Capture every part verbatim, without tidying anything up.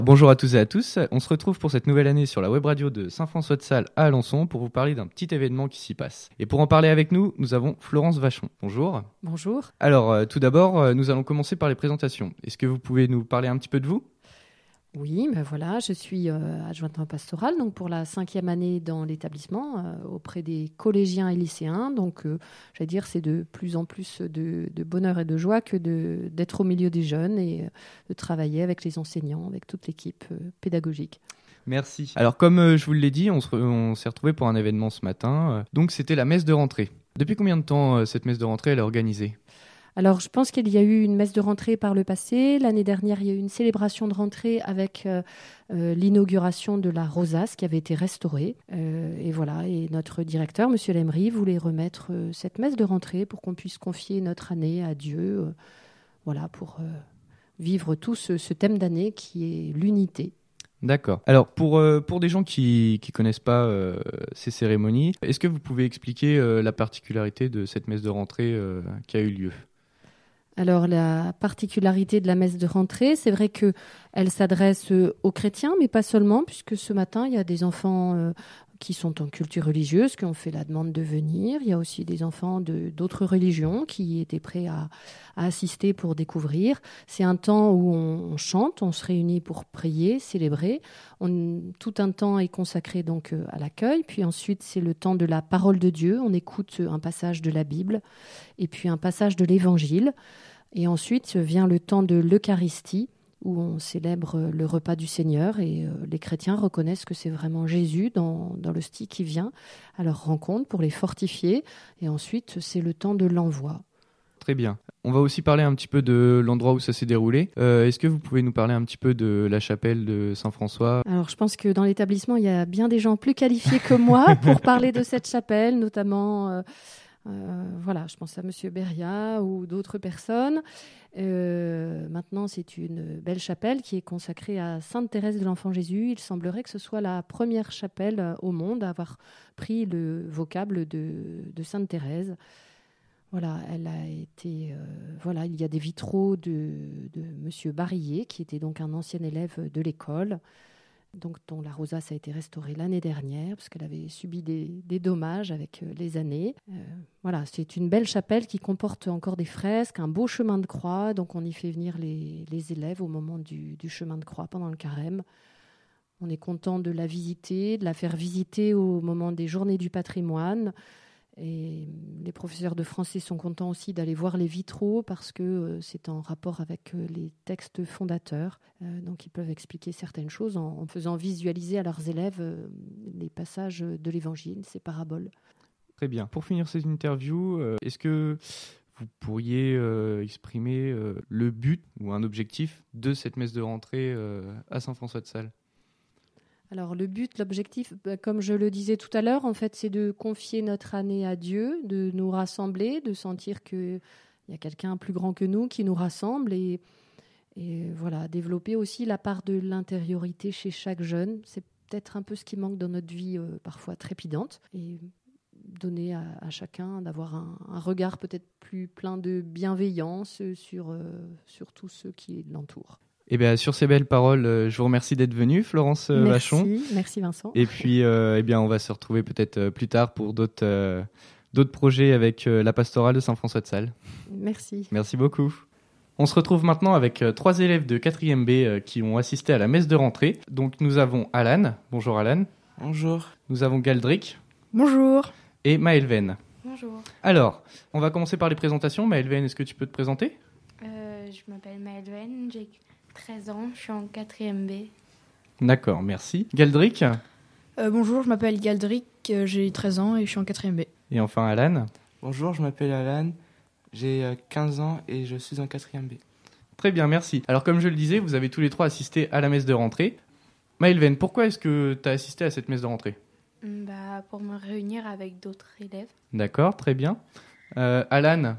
Bonjour à tous et à tous, on se retrouve pour cette nouvelle année sur la web radio de Saint-François-de-Sales à Alençon pour vous parler d'un petit événement qui s'y passe. Et pour en parler avec nous, nous avons Florence Vachon. Bonjour. Bonjour. Alors, euh, tout d'abord, euh, nous allons commencer par les présentations. Est-ce que vous pouvez nous parler un petit peu de vous ? Oui, ben voilà, je suis euh, adjointe en pastorale donc pour la cinquième année dans l'établissement euh, auprès des collégiens et lycéens. Donc, euh, j'allais dire, c'est de plus en plus de, de bonheur et de joie que de, d'être au milieu des jeunes et euh, de travailler avec les enseignants, avec toute l'équipe euh, pédagogique. Merci. Alors, comme euh, je vous l'ai dit, on, se re- on s'est retrouvés pour un événement ce matin. Euh, donc, c'était la messe de rentrée. Depuis combien de temps euh, cette messe de rentrée elle est organisée ? Alors, je pense qu'il y a eu une messe de rentrée par le passé. L'année dernière, il y a eu une célébration de rentrée avec euh, euh, l'inauguration de la rosace qui avait été restaurée. Euh, et voilà, et notre directeur, M. Lemery, voulait remettre euh, cette messe de rentrée pour qu'on puisse confier notre année à Dieu. Euh, voilà, pour euh, vivre tout ce, ce thème d'année qui est l'unité. D'accord. Alors, pour, euh, pour des gens qui ne connaissent pas euh, ces cérémonies, est-ce que vous pouvez expliquer euh, la particularité de cette messe de rentrée euh, qui a eu lieu ? Alors, la particularité de la messe de rentrée, c'est vrai qu'elle s'adresse aux chrétiens, mais pas seulement, puisque ce matin, il y a des enfants euh, qui sont en culture religieuse, qui ont fait la demande de venir. Il y a aussi des enfants de, d'autres religions qui étaient prêts à, à assister pour découvrir. C'est un temps où on, on chante, on se réunit pour prier, célébrer. On, tout un temps est consacré donc à l'accueil. Puis ensuite, c'est le temps de la parole de Dieu. On écoute un passage de la Bible et puis un passage de l'Évangile. Et ensuite vient le temps de l'Eucharistie, où on célèbre le repas du Seigneur et euh, les chrétiens reconnaissent que c'est vraiment Jésus dans, dans l'hostie qui vient à leur rencontre pour les fortifier. Et ensuite, c'est le temps de l'envoi. Très bien. On va aussi parler un petit peu de l'endroit où ça s'est déroulé. Euh, est-ce que vous pouvez nous parler un petit peu de la chapelle de Saint-François ? Alors, je pense que dans l'établissement, il y a bien des gens plus qualifiés que moi pour parler de cette chapelle, notamment... Euh, Euh, voilà, je pense à Monsieur Beria ou d'autres personnes. Euh, maintenant, c'est une belle chapelle qui est consacrée à Sainte Thérèse de l'Enfant Jésus. Il semblerait que ce soit la première chapelle au monde à avoir pris le vocable de, de Sainte Thérèse. Voilà, elle a été. Euh, voilà, il y a des vitraux de, de Monsieur Barillet, qui était donc un ancien élève de l'école. Donc, dont la rosace a été restaurée l'année dernière, parce qu'elle avait subi des, des dommages avec euh, les années. Euh, voilà, c'est une belle chapelle qui comporte encore des fresques, un beau chemin de croix. Donc, on y fait venir les, les élèves au moment du, du chemin de croix pendant le carême. On est content de la visiter, de la faire visiter au moment des journées du patrimoine. Et les professeurs de français sont contents aussi d'aller voir les vitraux parce que euh, c'est en rapport avec euh, les textes fondateurs. Euh, donc, ils peuvent expliquer certaines choses en, en faisant visualiser à leurs élèves euh, les passages de l'Évangile, ces paraboles. Très bien. Pour finir cette interview, euh, est-ce que vous pourriez euh, exprimer euh, le but ou un objectif de cette messe de rentrée euh, à Saint-François-de-Sales ? Alors, le but, l'objectif, bah, comme je le disais tout à l'heure, en fait, c'est de confier notre année à Dieu, de nous rassembler, de sentir qu'il y a quelqu'un plus grand que nous qui nous rassemble et, et voilà, développer aussi la part de l'intériorité chez chaque jeune. C'est peut-être un peu ce qui manque dans notre vie euh, parfois trépidante et donner à, à chacun d'avoir un, un regard peut-être plus plein de bienveillance sur, euh, sur tous ceux qui l'entourent. Eh bien, sur ces belles paroles, euh, je vous remercie d'être venue, Florence euh, Vachon. Merci, merci Vincent. Et puis, euh, eh bien, on va se retrouver peut-être euh, plus tard pour d'autres, euh, d'autres projets avec euh, la pastorale de Saint-François-de-Sales. Merci. Merci beaucoup. On se retrouve maintenant avec euh, trois élèves de quatrième B euh, qui ont assisté à la messe de rentrée. Donc, nous avons Alan. Bonjour Alan. Bonjour. Nous avons Galdric. Bonjour. Et Maëlven. Bonjour. Alors, on va commencer par les présentations. Maëlven, est-ce que tu peux te présenter ? Euh, je m'appelle Maëlven, j'ai treize ans, je suis en quatrième B. D'accord, merci. Galdric. Euh, bonjour, je m'appelle Galdric, euh, j'ai treize ans et je suis en quatrième B. Et enfin Alan. Bonjour, je m'appelle Alan, j'ai euh, quinze ans et je suis en quatrième B. Très bien, merci. Alors comme je le disais, vous avez tous les trois assisté à la messe de rentrée. Maëlven, pourquoi est-ce que tu as assisté à cette messe de rentrée ? Bah, pour me réunir avec d'autres élèves. D'accord, très bien. Euh, Alan.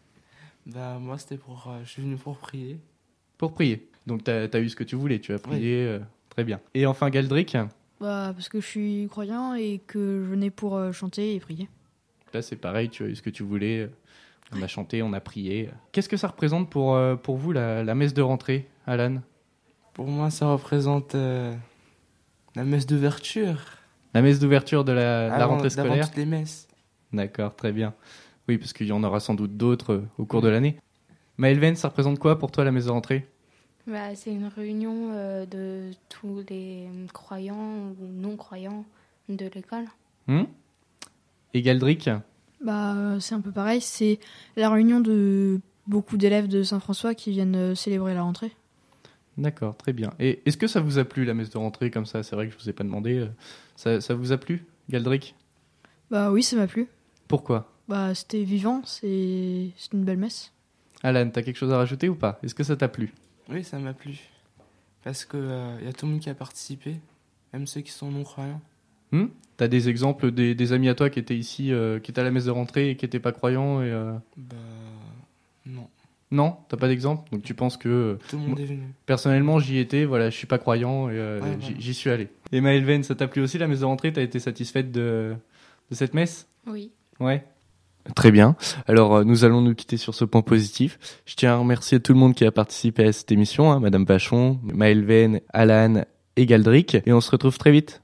Bah, moi, c'était pour... Euh, je suis venu pour prier. Pour prier. Donc tu as eu ce que tu voulais, tu as prié. Oui. Euh, très bien. Et enfin Galdric. Bah, parce que je suis croyant et que je venais pour euh, chanter et prier. Là, c'est pareil, tu as eu ce que tu voulais. On a chanté, on a prié. Qu'est-ce que ça représente pour, euh, pour vous, la, la messe de rentrée, Alan ? Pour moi, ça représente euh, la messe d'ouverture. La messe d'ouverture de la, de la Avant- rentrée d'avant scolaire. toutes les messes. D'accord, très bien. Oui, parce qu'il y en aura sans doute d'autres euh, au cours de l'année. Maëlven, ça représente quoi pour toi la messe de rentrée? Bah, c'est une réunion euh, de tous les croyants ou non-croyants de l'école. Hmm Et Galdric? Bah, euh, c'est un peu pareil. C'est la réunion de beaucoup d'élèves de Saint-François qui viennent euh, célébrer la rentrée. D'accord, très bien. Et est-ce que ça vous a plu la messe de rentrée comme ça? C'est vrai que je vous ai pas demandé. euh, Ça, ça vous a plu, Galdric? Bah oui, ça m'a plu. Pourquoi? Bah, c'était vivant, c'est c'est une belle messe. Alan, t'as quelque chose à rajouter ou pas? Est-ce que ça t'a plu? Oui, ça m'a plu. Parce qu'il euh, y a tout le monde qui a participé, même ceux qui sont non-croyants. Hmm T'as des exemples des, des amis à toi qui étaient ici, euh, qui étaient à la messe de rentrée et qui n'étaient pas croyants et, euh, Bah, non. Non, t'as pas d'exemple? Donc tu penses que euh, Tout le monde est venu. personnellement j'y étais, voilà, je suis pas croyant et euh, Ouais, j'y voilà. j'y suis allé. Et Maëlven, ça t'a plu aussi la messe de rentrée? T'as été satisfaite de, de cette messe? Oui. Ouais. Très bien. Alors, euh, nous allons nous quitter sur ce point positif. Je tiens à remercier tout le monde qui a participé à cette émission, hein, Madame Vachon, Maëlven, Alan et Galdric. Et on se retrouve très vite.